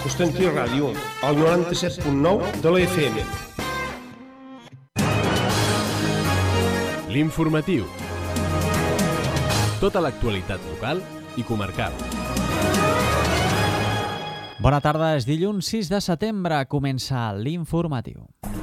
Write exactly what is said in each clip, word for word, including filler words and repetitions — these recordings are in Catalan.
Constantí Ràdio, al noranta-set punt nou de la F M. L'informatiu. Tota l'actualitat local i comarcal. Bona tarda, és dilluns sis de setembre, comença l'informatiu.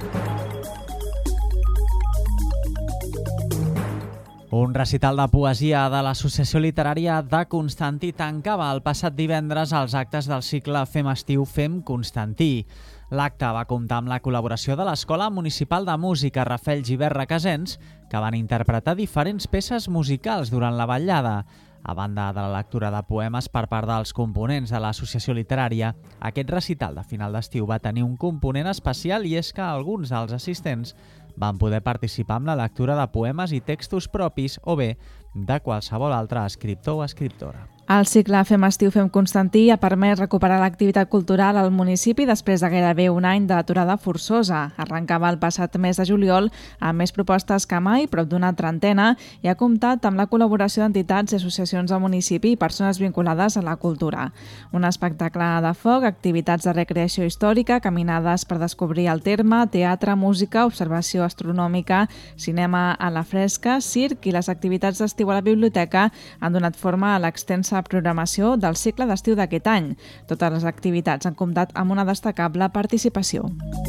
Un recital de poesia de l'Associació Literària de Constantí tancava el passat divendres els actes del cicle Fem Estiu, Fem Constantí. L'acte va comptar amb la col·laboració de l'Escola Municipal de Música Rafael Gibert Requesens, que van interpretar diferents peces musicals durant la vetllada. A banda de la lectura de poemes per part dels components de l'Associació Literària, aquest recital de final d'estiu va tenir un component especial i és que alguns dels assistents van poder participar amb la lectura de poemes i textos propis o bé de qualsevol altre escriptor o escriptora. El cicle Fem Estiu, Fem Constantí ha permès recuperar l'activitat cultural al municipi després de gairebé un any d'aturada forçosa. Arrencava el passat mes de juliol amb més propostes que mai, prop d'una trentena, i ha comptat amb la col·laboració d'entitats i associacions del municipi i persones vinculades a la cultura. Un espectacle de foc, activitats de recreació històrica, caminades per descobrir el terme, teatre, música, observació astronòmica, cinema a la fresca, circ i les activitats d'estiu a la biblioteca han donat forma a l'extensa programació del cicle d'estiu d'aquest any. Totes les activitats han comptat amb una destacable participació.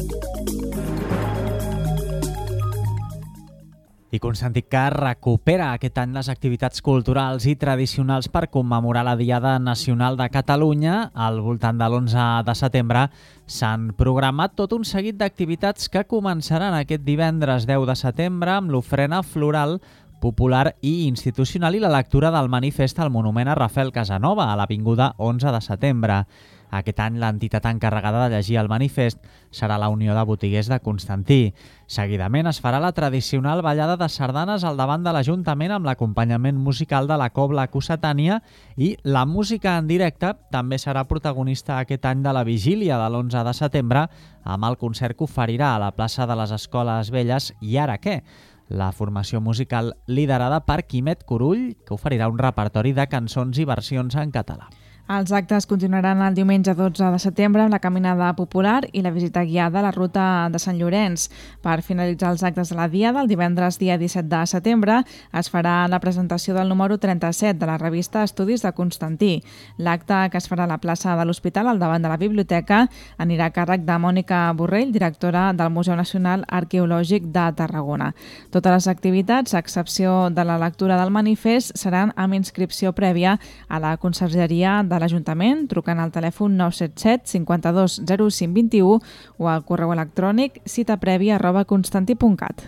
I Constantí que recupera aquest any les activitats culturals i tradicionals per commemorar la Diada Nacional de Catalunya. Al voltant de l'onze de setembre s'han programat tot un seguit d'activitats que començaran aquest divendres deu de setembre amb l'ofrena floral popular i institucional i la lectura del manifest al monument a Rafael Casanova a l'avinguda onze de setembre. Aquest any l'entitat encarregada de llegir el manifest serà la Unió de Botiguers de Constantí. Seguidament es farà la tradicional ballada de sardanes al davant de l'Ajuntament amb l'acompanyament musical de la Cobla Cossetània i la música en directe també serà protagonista aquest any de la vigília de l'onze de setembre amb el concert que oferirà a la plaça de les Escoles Velles I Ara Què?, la formació musical liderada per Quimet Curull, que oferirà un repertori de cançons i versions en català. Els actes continuaran el diumenge dotze de setembre amb la caminada popular i la visita guiada a la ruta de Sant Llorenç. Per finalitzar els actes de la Diada, el divendres dia disset de setembre es farà la presentació del número trenta-set de la revista Estudis de Constantí. L'acte, que es farà a la plaça de l'Hospital al davant de la biblioteca, anirà a càrrec de Mònica Borrell, directora del Museu Nacional Arqueològic de Tarragona. Totes les activitats, a excepció de la lectura del manifest, seran amb inscripció prèvia a la consergeria de l'Ajuntament, trucant al telèfon nou set set cinquanta-dos zero cinc vint-i-u o al correu electrònic cita prèvia arroba constantí punt cat.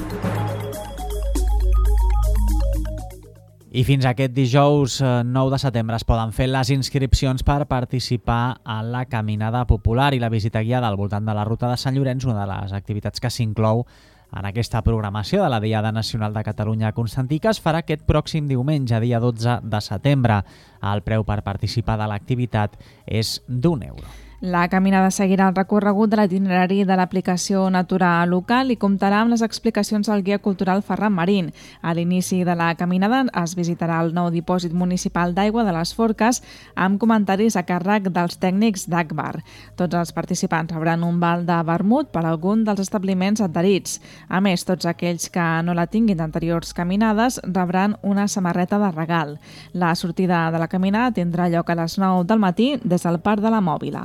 I fins aquest dijous nou de setembre es poden fer les inscripcions per participar a la caminada popular i la visita guiada al voltant de la ruta de Sant Llorenç, una de les activitats que s'inclou en aquesta programació de la Diada Nacional de Catalunya a Constantí, que es farà aquest pròxim diumenge, dia dotze de setembre. El preu per participar de l'activitat és d'un euro. La caminada seguirà el recorregut de l'itinerari de l'aplicació Natura local i comptarà amb les explicacions del guia cultural Ferran Marín. A l'inici de la caminada es visitarà el nou dipòsit municipal d'aigua de les Forques amb comentaris a càrrec dels tècnics d'Agbar. Tots els participants rebran un val de vermut per algun dels establiments adherits. A més, tots aquells que no la tinguin d'anteriors caminades rebran una samarreta de regal. La sortida de la caminada tindrà lloc a les nou del matí des del Parc de la Mòbila.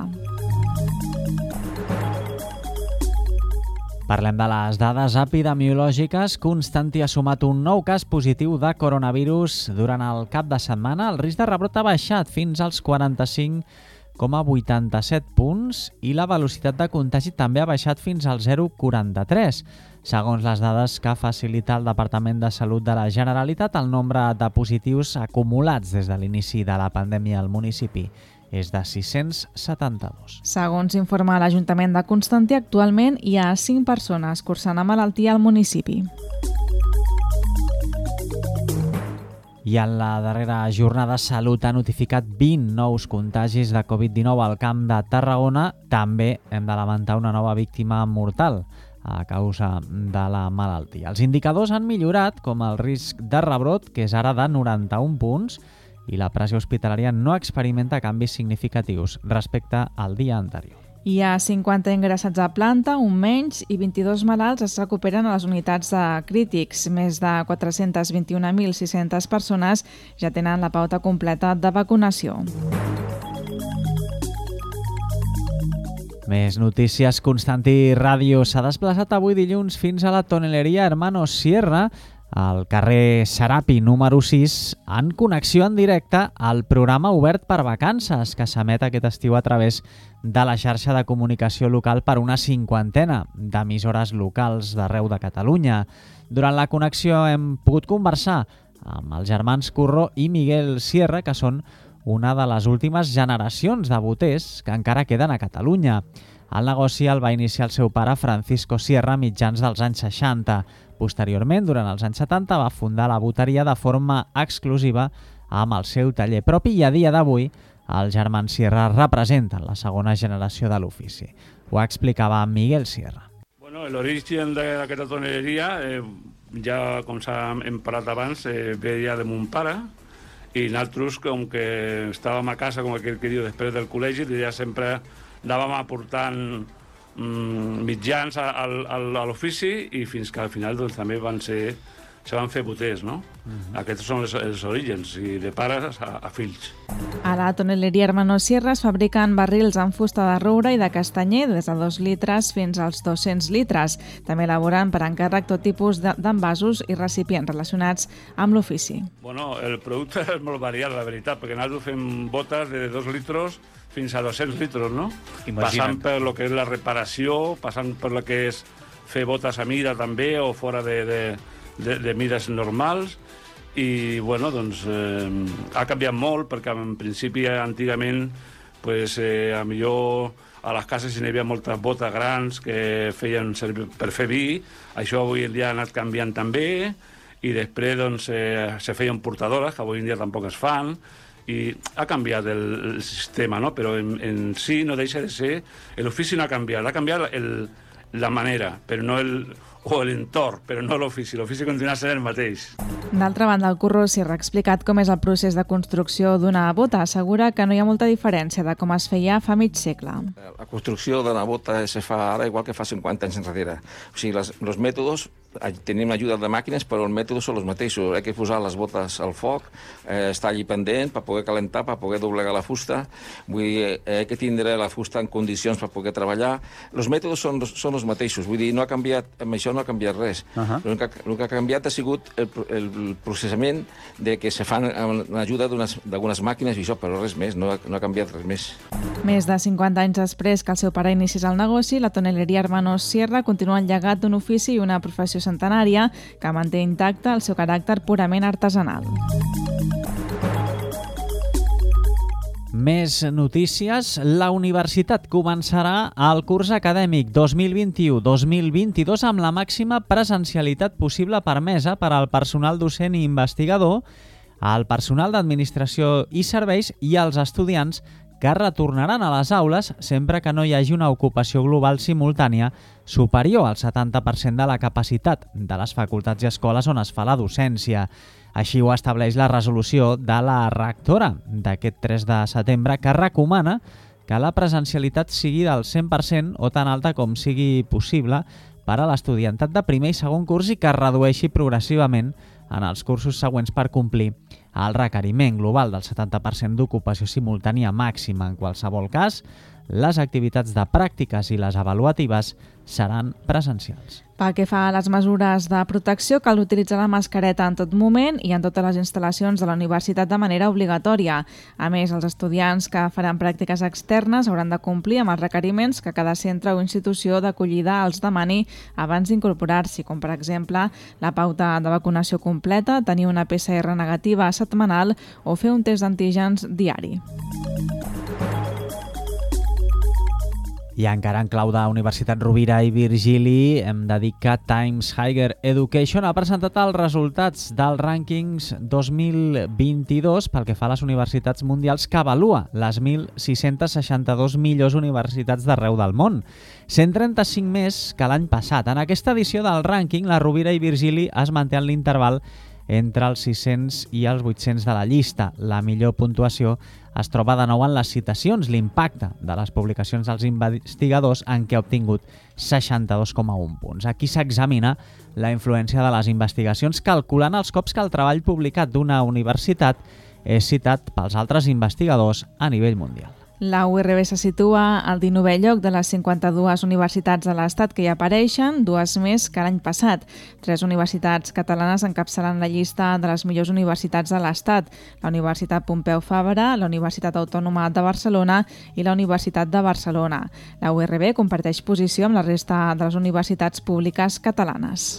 Parlem de les dades epidemiològiques. Constantí ha sumat un nou cas positiu de coronavirus durant el cap de setmana. El risc de rebrot ha baixat fins als quaranta-cinc coma vuitanta-set punts i la velocitat de contagi també ha baixat fins al zero coma quaranta-tres. Segons les dades que facilita el Departament de Salut de la Generalitat, el nombre de positius acumulats des de l'inici de la pandèmia al municipi és de sis-cents setanta-dos. Segons informa l'Ajuntament de Constantí, actualment hi ha cinc persones cursant la malaltia al municipi. I en la darrera jornada, Salut ha notificat vint nous contagis de covid dinou al Camp de Tarragona. També hem de lamentar una nova víctima mortal a causa de la malaltia. Els indicadors han millorat, com el risc de rebrot, que és ara de noranta-un punts, i la pressió hospitalària no experimenta canvis significatius respecte al dia anterior. Hi ha cinquanta ingressats a planta, un menys, i vint-i-dos malalts es recuperen a les unitats de crítics. Més de quatre-cents vint-i-un mil sis-centes persones ja tenen la pauta completa de vacunació. Més notícies. Constantí Ràdio s'ha desplaçat avui dilluns fins a la toneleria Hermanos Sierra, al carrer Serapi número sis, en connexió en directe al programa Obert per Vacances, que s'emet aquest estiu a través de la xarxa de comunicació local per una cinquantena d'emissores locals d'arreu de Catalunya. Durant la connexió hem pogut conversar amb els germans Curro i Miguel Sierra, que són una de les últimes generacions de boters que encara queden a Catalunya. El negoci el va iniciar el seu pare Francisco Sierra a mitjans dels anys seixanta. Posteriorment, durant els anys setanta, va fundar la boteria de forma exclusiva amb el seu taller propi i a dia d'avui els germans Sierra representen la segona generació de l'ofici. Ho explicava Miguel Sierra. Bueno, l'origen d'aquesta toneleria, eh, ja com hem parlat abans, eh, ve ja de mon pare, i nosaltres, com que estàvem a casa, com aquell que diu, després del col·legi, ja sempre anàvem aportant mm, mitjans a, a, a l'ofici i fins que al final doncs, també van ser, se van fer boters, no? Uh-huh. Aquests són els, els orígens, i de pares a, a fills. A la toneleria Hermanos Sierra es fabriquen barrils en fusta de roure i de castanyer des de dos litres fins als dos-cents litres. També elaboren per encàrrec tot tipus d'envasos i recipients relacionats amb l'ofici. Bueno, el producte és molt variat, la veritat, perquè nosaltres fem botes de dos litres fins a dos-cents litres, no? Imagina't. Passant per lo que és la reparació, passant per lo que és fer botes a mida també, o fora de, de, de, de mides normals. I, bueno, doncs, eh, ha canviat molt, perquè en principi, antigament, pues, eh, a millor a les cases hi havia moltes botes grans que feien servir per fer vi. Això avui en dia ha anat canviant també, i després, doncs, eh, se feien portadores, que avui en dia tampoc es fan, i ha canviat el, el sistema, no? Però en, en si no deixa de ser... L'ofici no ha canviat, ha canviat el, la manera, però no el, o l'entorn, però no l'ofici. L'ofici continua sent el mateix. D'altra banda, el Curro s'hi ha explicat com és el procés de construcció d'una bota. Assegura que no hi ha molta diferència de com es feia fa mig segle. La construcció d'una bota se fa ara igual que fa cinquanta anys enrere. O sigui, les, els mètodes, tenim ajuda de màquines, però els mètodes són els mateixos. Hay que posar les botes al foc, eh, estar allí pendent per poder calentar, per poder doblegar la fusta. Vull dir, eh, hay que tindre la fusta en condicions per poder treballar. Els mètodes són, són els mateixos. Vull dir, no ha canviat, amb això no ha canviat res. Uh-huh. El, que, el que ha canviat ha sigut el, el processament de que se fan amb l'ajuda d'algunes màquines i això, però res més, no ha, no ha canviat res més. Més de cinquanta anys després que el seu pare iniciés el negoci, la toneleria Hermanos Sierra continua el llegat d'un ofici i una professió centenària que manté intacte el seu caràcter purament artesanal. Més notícies. La universitat començarà el curs acadèmic dos mil vint-i-u dos mil vint-i-dos amb la màxima presencialitat possible permesa per al personal docent i investigador, al personal d'administració i serveis i als estudiants que retornaran a les aules sempre que no hi hagi una ocupació global simultània superior al setanta per cent de la capacitat de les facultats i escoles on es fa la docència. Així ho estableix la resolució de la rectora d'aquest tres de setembre, que recomana que la presencialitat sigui del cent per cent o tan alta com sigui possible per a l'estudiantat de primer i segon curs i que es redueixi progressivament en els cursos següents per complir el requeriment global del setanta per cent d'ocupació simultània màxima. En qualsevol cas, les activitats de pràctiques i les avaluatives seran presencials. Pel que fa a les mesures de protecció, cal utilitzar la mascareta en tot moment i en totes les instal·lacions de la universitat de manera obligatòria. A més, els estudiants que faran pràctiques externes hauran de complir amb els requeriments que cada centre o institució d'acollida els demani abans d'incorporar-s'hi, com per exemple la pauta de vacunació completa, tenir una P C R negativa setmanal o fer un test d'antígens diari. I encara en clau de Universitat Rovira i Virgili, hem de dir que Times Higher Education ha presentat els resultats dels rànquings dos mil vint-i-dos pel que fa a les universitats mundials, que avalua les mil sis-cents seixanta-dos millors universitats d'arreu del món. cent trenta-cinc més que l'any passat. En aquesta edició del rànquing, la Rovira i Virgili es manté en l'interval entre els sis-cents i els vuit-cents de la llista. La millor puntuació es troba de nou en les citacions, l'impacte de les publicacions dels investigadors, en què ha obtingut seixanta-dos coma un punts. Aquí s'examina la influència de les investigacions calculant els cops que el treball publicat d'una universitat és citat pels altres investigadors a nivell mundial. La U R B se situa al dinovè lloc de les cinquanta-dues universitats de l'Estat que hi apareixen, dues més que l'any passat. Tres universitats catalanes encapçalen la llista de les millors universitats de l'Estat: la Universitat Pompeu Fabra, la Universitat Autònoma de Barcelona i la Universitat de Barcelona. La U R B comparteix posició amb la resta de les universitats públiques catalanes.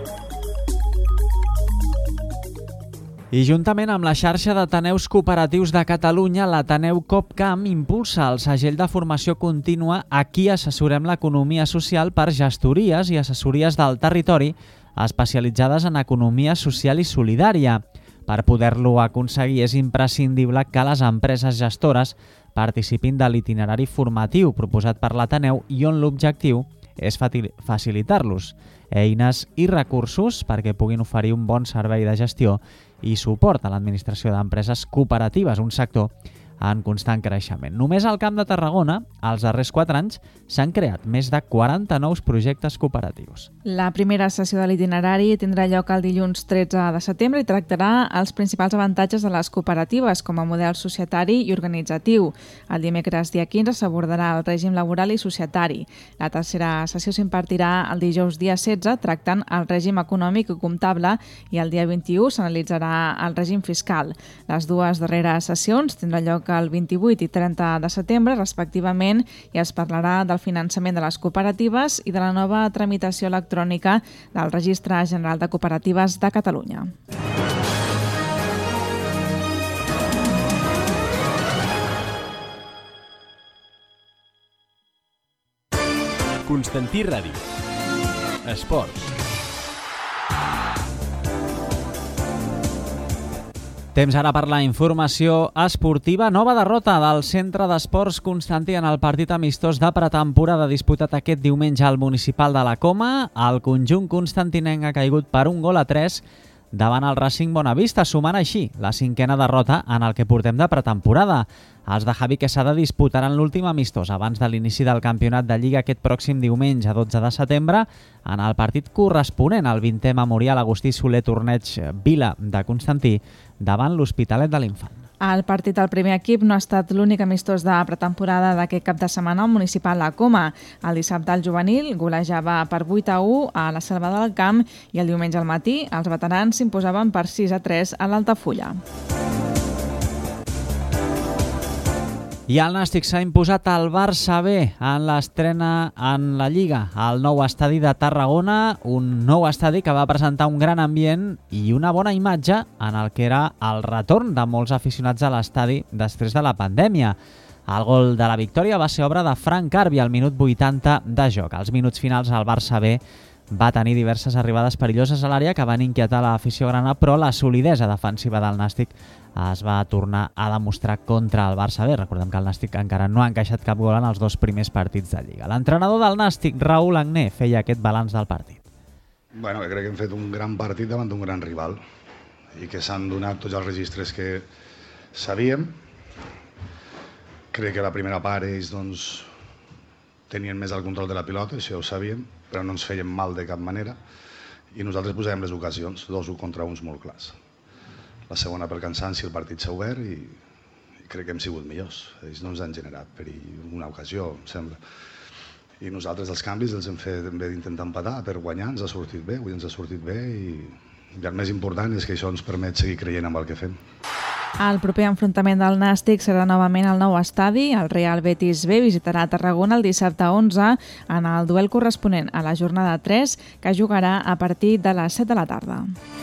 I juntament amb la xarxa d'Ateneus Cooperatius de Catalunya, l'Ateneu COPCAM impulsa el segell de formació contínua Aquí assessorem l'economia social per gestories i assessories del territori especialitzades en economia social i solidària. Per poder-lo aconseguir és imprescindible que les empreses gestores participin de l'itinerari formatiu proposat per l'Ateneu i on l'objectiu és facilitar-los eines i recursos perquè puguin oferir un bon servei de gestió i suport a l'administració d'empreses cooperatives, un sector en constant creixement. Només al Camp de Tarragona, als darrers quatre anys, s'han creat més de quaranta nous projectes cooperatius. La primera sessió de l'itinerari tindrà lloc el dilluns tretze de setembre i tractarà els principals avantatges de les cooperatives com a model societari i organitzatiu. El dimecres dia quinze s'abordarà el règim laboral i societari. La tercera sessió s'impartirà el dijous dia setze tractant el règim econòmic i comptable i el dia vint-i-u s'analitzarà el règim fiscal. Les dues darreres sessions tindran lloc el vint-i-vuit i trenta de setembre, respectivament, i es parlarà del finançament de les cooperatives i de la nova tramitació electrònica del Registre General de Cooperatives de Catalunya. Constantí Ràdio. Esports. Temps ara per la informació esportiva. Nova derrota del Centre d'Esports Constantí en el partit amistós de pretemporada disputat aquest diumenge al Municipal de la Coma. El conjunt constantinenc ha caigut per un gol a tres davant el Racing Bonavista, sumant així la cinquena derrota en el que portem de pretemporada. Els de Javi Quesada disputaran l'últim amistós abans de l'inici del campionat de Lliga aquest pròxim diumenge, dotze de setembre, en el partit corresponent al vintè Memorial Agustí Soler Torneig Vila de Constantí davant l'Hospitalet de l'Infant. El partit del primer equip no ha estat l'únic amistós de pretemporada d'aquest cap de setmana al Municipal La Coma. El dissabte el juvenil golejava per vuit a u a la Selva del Camp i el diumenge al matí els veterans s'imposaven per sis a tres a l'Altafulla. I el Nàstic s'ha imposat al Barça B en l'estrena en la Lliga, al nou estadi de Tarragona, un nou estadi que va presentar un gran ambient i una bona imatge en el que era el retorn de molts aficionats a l'estadi després de la pandèmia. El gol de la victòria va ser obra de Frank Carbi al minut vuitanta de joc. Als minuts finals el Barça B va tenir diverses arribades perilloses a l'àrea que van inquietar l'afició grana, però la solidesa defensiva del Nàstic es va tornar a demostrar contra el Barça B. Recordem que el Nàstic encara no ha encaixat cap gol en els dos primers partits de Lliga. L'entrenador del Nàstic, Raúl Agné, feia aquest balanç del partit. Bueno, crec que hem fet un gran partit davant d'un gran rival i que s'han donat tots els registres que sabíem. Crec que la primera part ells doncs, tenien més el control de la pilota, això ho sabíem, però no ens feien mal de cap manera i nosaltres posàvem les ocasions, dos un contra uns molt clars. La segona per cansanci el partit s'ha obert i, i crec que hem sigut millors. Ells no ens han generat per una ocasió, em sembla. I nosaltres els canvis els hem fet en vez d'intentar empatar per guanyar, ens ha sortit bé, avui ens ha sortit bé i, i el més important és que això ens permet seguir creient en el que fem. El proper enfrontament del Nàstic serà novament al nou estadi. El Real Betis B visitarà Tarragona el dissabte onze en el duel corresponent a la jornada tres que jugarà a partir de les set de la tarda.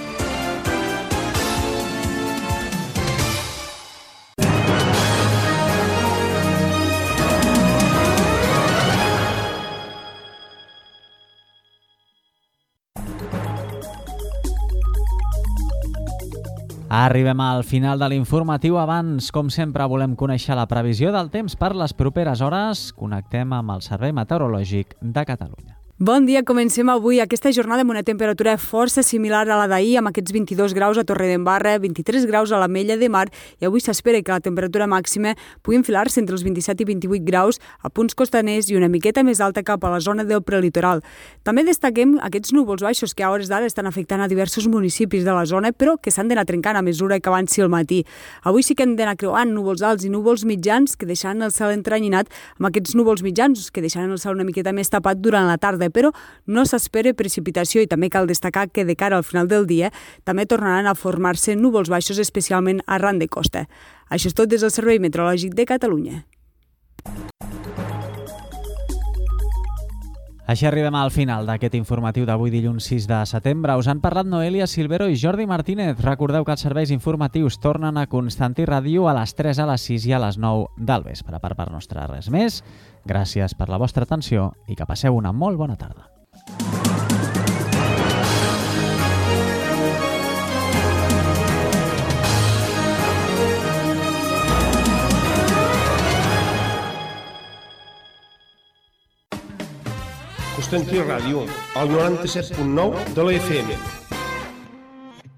Arribem al final de l'informatiu. Abans, com sempre, volem conèixer la previsió del temps per les properes hores. Connectem amb el Servei Meteorològic de Catalunya. Bon dia, comencem avui aquesta jornada amb una temperatura força similar a la d'ahir, amb aquests vint-i-dos graus a Torredembarra, vint-i-tres graus a l'Ametlla de Mar, i avui s'espera que la temperatura màxima pugui enfilar-se entre els vint-i-set i vint-i-vuit graus a punts costaners i una miqueta més alta cap a la zona del prelitoral. També destaquem aquests núvols baixos que a hores d'ara estan afectant a diversos municipis de la zona, però que s'han d'anar trencant a mesura que avanci el matí. Avui sí que hem d'anar creuant núvols alts i núvols mitjans que deixaran el cel entrenyinat, amb aquests núvols mitjans que deixaran el cel una miqueta més tapat durant la tarda, però no s'espera precipitació i també cal destacar que de cara al final del dia també tornaran a formar-se núvols baixos, especialment arran de costa. Això és tot des del Servei Meteorològic de Catalunya. Així arribem al final d'aquest informatiu d'avui dilluns sis de setembre. Us han parlat Noelia Silvero i Jordi Martínez. Recordeu que els serveis informatius tornen a Constantí Ràdio a les tres, a les sis i a les nou del vespre. Per part nostra res més. Gràcies per la vostra atenció i que passeu una molt bona tarda. Constantí Ràdio, al noranta-set punt nou de la F M.